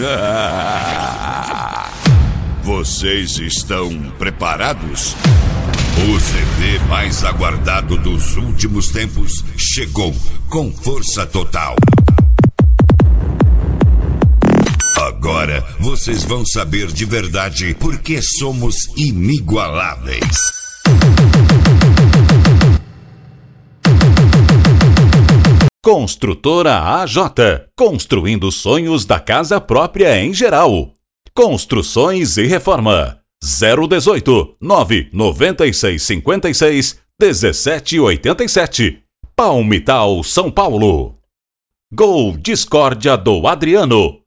Vocês estão preparados? O CD mais aguardado dos últimos tempos chegou com força total. Agora vocês vão saber de verdade por que somos inigualáveis. Construtora AJ, construindo sonhos da casa própria em geral. Construções e reforma. 018 996 56 1787. Palmital, São Paulo. Gol Discórdia do Adriano.